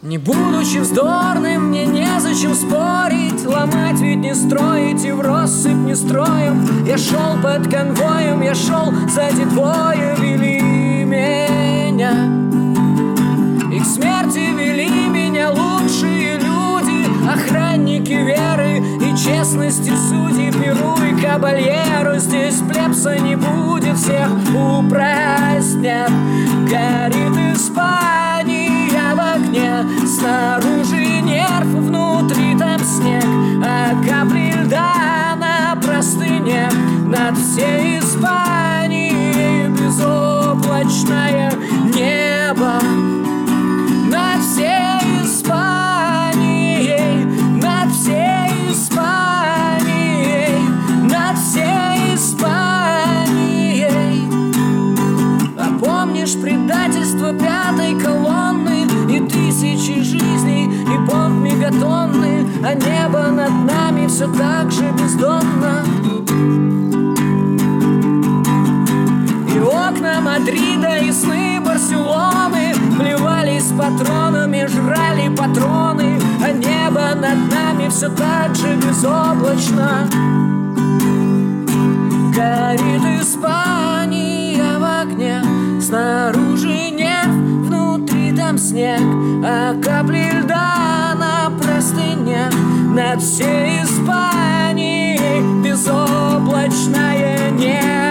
Не будучи вздорным, мне незачем спорить. Ломать ведь не строить и в россыпь не строим. Я шел под конвоем, я шел сзади двое вели меня. И к смерти вели меня лучшие люди, охранники веры и честности судьи. Перу и кабальеру, здесь плебса не будет, всех упразднят. Горит Испания в огне, снаружи нерв, внутри там снег, а капли льда на простыне. Над всей Испанией безоблачное небо. Над всей Испанией, над всей Испанией, над всей Испанией. А помнишь предательство пятой колонны и тысячи жизней, и бомб мегатонны, а небо над нами все так же бездонно. И окна Мадрида, и сны Барселоны плевались патронами, жрали патроны, а небо над нами все так же безоблачно. Горит Испания в огне, снаружи нерв, внутри там снег, а капли льда на простыне. Над всей Испанией безоблачное небо.